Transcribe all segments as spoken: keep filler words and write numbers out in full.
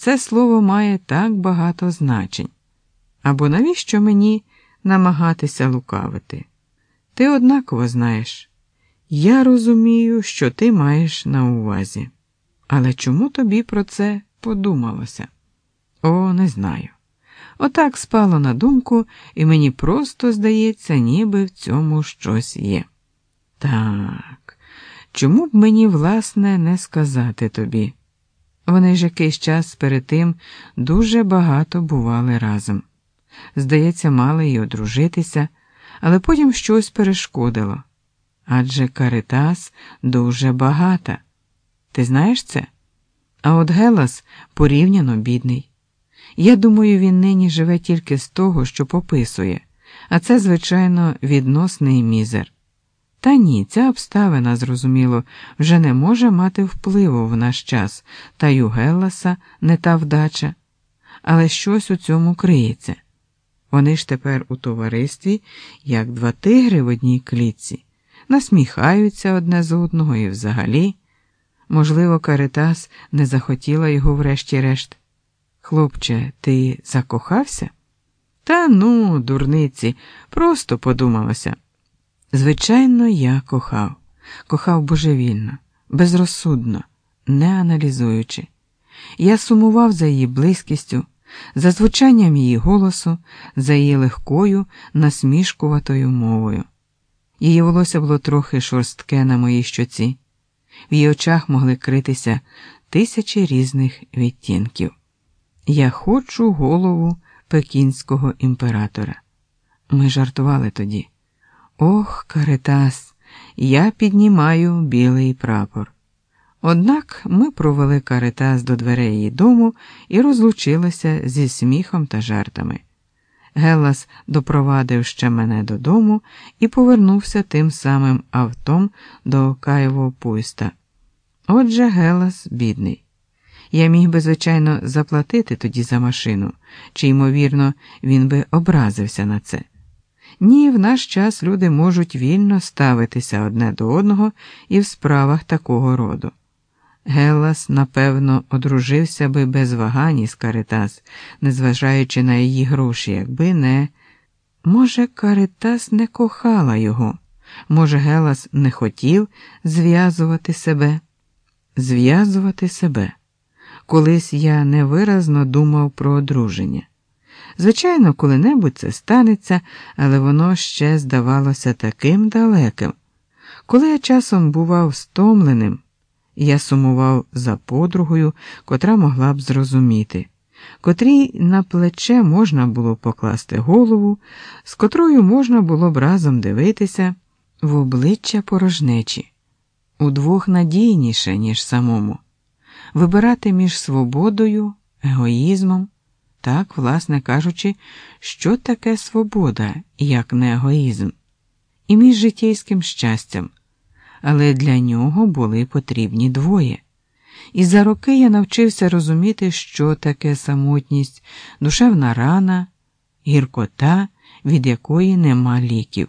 Це слово має так багато значень. Або навіщо мені намагатися лукавити? Ти однаково знаєш. Я розумію, що ти маєш на увазі. Але чому тобі про це подумалося? О, не знаю. Отак спало на думку, і мені просто здається, ніби в цьому щось є. Так, чому б мені, власне, не сказати тобі? Вони ж якийсь час перед тим дуже багато бували разом. Здається, мали й одружитися, але потім щось перешкодило. Адже Каритас дуже багата. Ти знаєш це? А от Гелас порівняно бідний. Я думаю, він нині живе тільки з того, що пописує, а це, звичайно, відносний мізер. Та ні, ця обставина, зрозуміло, вже не може мати впливу в наш час, та й у Гелласа не та вдача. Але щось у цьому криється. Вони ж тепер у товаристві, як два тигри в одній клітці, насміхаються одне з одного і взагалі. Можливо, Каритас не захотіла його врешті-решт. Хлопче, ти закохався? Та ну, дурниці, просто подумалося. Звичайно, я кохав. Кохав божевільно, безрозсудно, не аналізуючи. Я сумував за її близькістю, за звучанням її голосу, за її легкою, насмішкуватою мовою. Її волосся було трохи шорстке на моїй щоці. В її очах могли критися тисячі різних відтінків. Я хочу голову пекінського імператора. Ми жартували тоді. Ох, Каритас, я піднімаю білий прапор. Однак ми провели Каритас до дверей її дому і розлучилися зі сміхом та жартами. Геллас допровадив ще мене додому і повернувся тим самим автом до Кайво-Пуйста. Отже, Геллас бідний. Я міг би, звичайно, заплатити тоді за машину, чи, ймовірно, він би образився на це. Ні, в наш час люди можуть вільно ставитися одне до одного і в справах такого роду. Геллас, напевно, одружився би без вагань із Каритас, незважаючи на її гроші, якби не... Може, Каритас не кохала його? Може, Геллас не хотів зв'язувати себе? Зв'язувати себе. Колись я невиразно думав про одруження. Звичайно, коли-небудь це станеться, але воно ще здавалося таким далеким. Коли я часом бував стомленим, я сумував за подругою, котра могла б зрозуміти, котрій на плече можна було покласти голову, з котрою можна було б разом дивитися в обличчя порожнечі. Удвох надійніше, ніж самому. Вибирати між свободою, егоїзмом. Так, власне кажучи, що таке свобода, як не егоїзм? І між житейським щастям. Але для нього були потрібні двоє. І за роки я навчився розуміти, що таке самотність, душевна рана, гіркота, від якої нема ліків.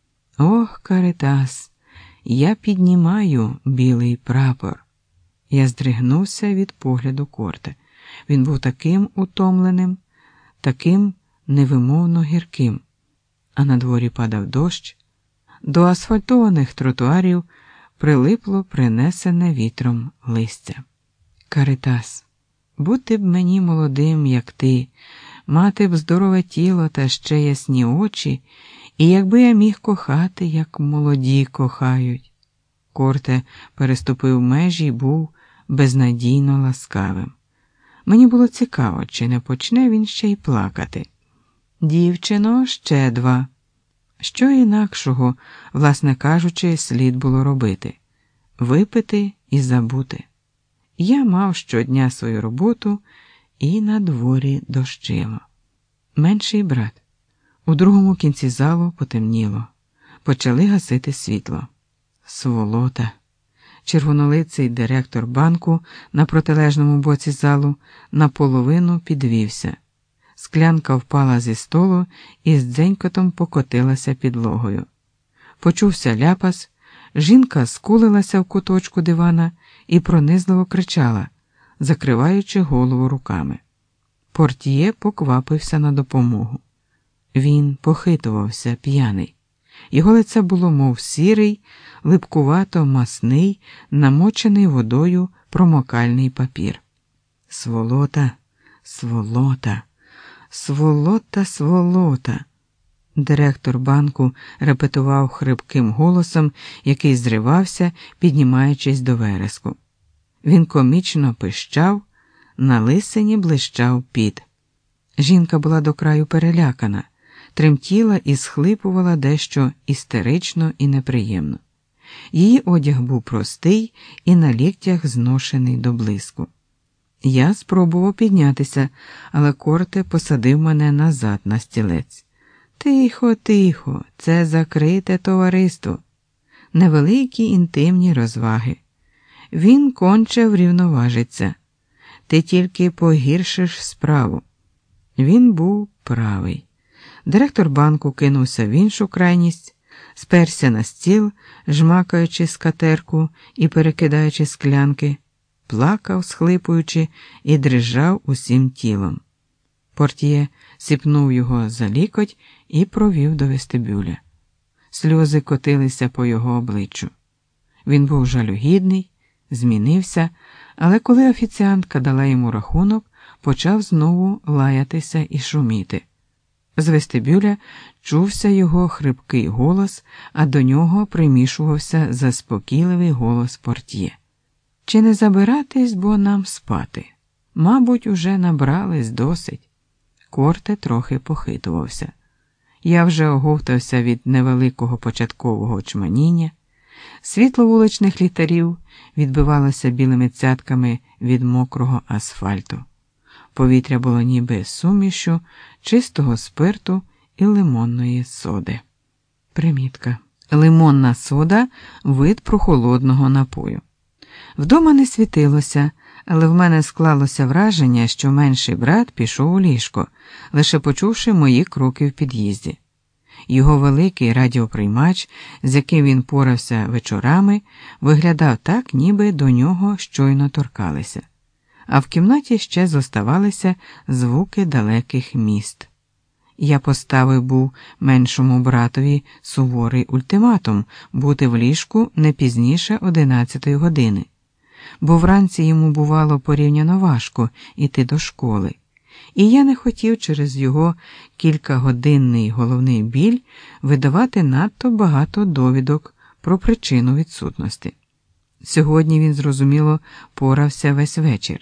Ох, Каритас, я піднімаю білий прапор. Я здригнувся від погляду Корте. Він був таким утомленим, таким невимовно гірким. А на дворі падав дощ. До асфальтованих тротуарів прилипло принесене вітром листя. Каритас, бути б мені молодим, як ти, мати б здорове тіло та ще ясні очі, і якби я міг кохати, як молоді кохають. Корте переступив межі й був безнадійно ласкавим. Мені було цікаво, чи не почне він ще й плакати. Дівчино, ще два. Що інакшого, власне кажучи, слід було робити? Випити і забути. Я мав щодня свою роботу, і на дворі дощило. Менший брат. У другому кінці залу потемніло. Почали гасити світло. Сволота. Червонолиций директор банку на протилежному боці залу наполовину підвівся. Склянка впала зі столу і з дзенькотом покотилася підлогою. Почувся ляпас, жінка скулилася в куточку дивана і пронизливо кричала: закриваючи голову руками. Портьє поквапився на допомогу. Він похитувався, п'яний. Його лице було мов сірий, липкувато-масний, намочений водою промокальний папір. Сволота, сволота, сволота, сволота. Директор банку репетував хрипким голосом, який зривався, піднімаючись до вереску. Він комічно пищав, на лисині блищав піт. Жінка була до краю перелякана, тремтіла і схлипувала дещо істерично і неприємно. Її одяг був простий і на ліктях зношений до блиску. Я спробував піднятися, але Корте посадив мене назад на стілець. Тихо, тихо, це закрите товариство. Невеликі інтимні розваги. Він конче врівноважиться. Ти тільки погіршиш справу. Він був правий. Директор банку кинувся в іншу крайність, сперся на стіл, жмакаючи скатерку і перекидаючи склянки, плакав, схлипуючи, і дрижав усім тілом. Портьє сіпнув його за лікоть і провів до вестибюля. Сльози котилися по його обличчю. Він був жалюгідний, змінився, але коли офіціантка дала йому рахунок, почав знову лаятися і шуміти. З вестибюля чувся його хрипкий голос, а до нього примішувався заспокійливий голос портьє. Чи не забиратись, бо нам спати? Мабуть, уже набрались досить. Корте трохи похитувався. Я вже оговтався від невеликого початкового очманіння. Світло вуличних ліхтарів відбивалося білими цятками від мокрого асфальту. Повітря було ніби сумішю чистого спирту і лимонної соди. Примітка. Лимонна сода – вид прохолодного напою. Вдома не світилося, але в мене склалося враження, що менший брат пішов у ліжко, лише почувши мої кроки в під'їзді. Його великий радіоприймач, з яким він порався вечорами, виглядав так, ніби до нього щойно торкалися. А в кімнаті ще зоставалися звуки далеких міст. Я поставив був меншому братові суворий ультиматум бути в ліжку не пізніше одинадцятої години, бо вранці йому бувало порівняно важко йти до школи, і я не хотів через його кількагодинний головний біль видавати надто багато довідок про причину відсутності. Сьогодні він, зрозуміло, порався весь вечір.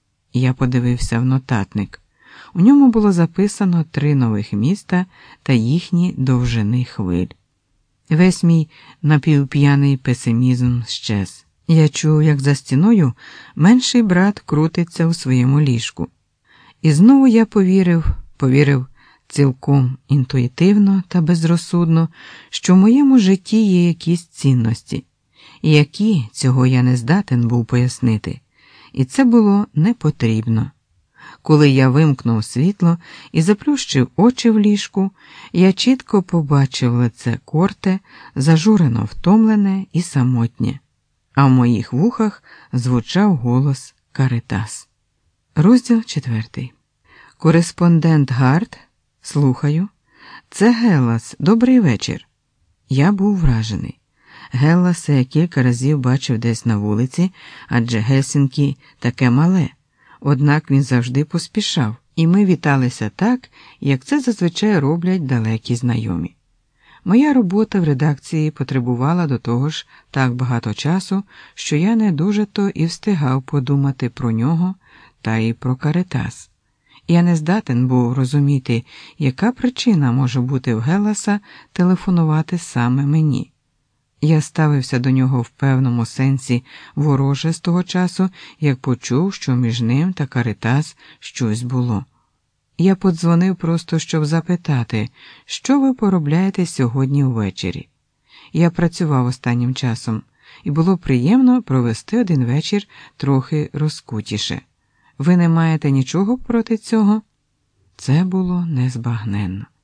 Я подивився в нотатник. У ньому було записано три нових міста та їхні довжини хвиль. Весь мій напівп'яний песимізм щез. Я чув, як за стіною менший брат крутиться у своєму ліжку. І знову я повірив, повірив цілком інтуїтивно та безрозсудно, що в моєму житті є якісь цінності, які, цього я не здатен був пояснити, і це було не потрібно. Коли я вимкнув світло і заплющив очі в ліжку, я чітко побачив лице Корте, зажурено втомлене і самотнє, а в моїх вухах звучав голос Каритас. Розділ четвертий. Кореспондент Гарт, слухаю. Це Геллас, добрий вечір. Я був вражений. Гелласа я кілька разів бачив десь на вулиці, адже Гельсінкі таке мале. Однак він завжди поспішав, і ми віталися так, як це зазвичай роблять далекі знайомі. Моя робота в редакції потребувала до того ж так багато часу, що я не дуже-то і встигав подумати про нього та й про Каритас. Я не здатен був розуміти, яка причина може бути в Гелласа телефонувати саме мені. Я ставився до нього в певному сенсі вороже з того часу, як почув, що між ним та Каритас щось було. Я подзвонив просто, щоб запитати, що ви поробляєте сьогодні ввечері. Я працював останнім часом, і було приємно провести один вечір трохи розкутіше. Ви не маєте нічого проти цього? Це було незбагненно.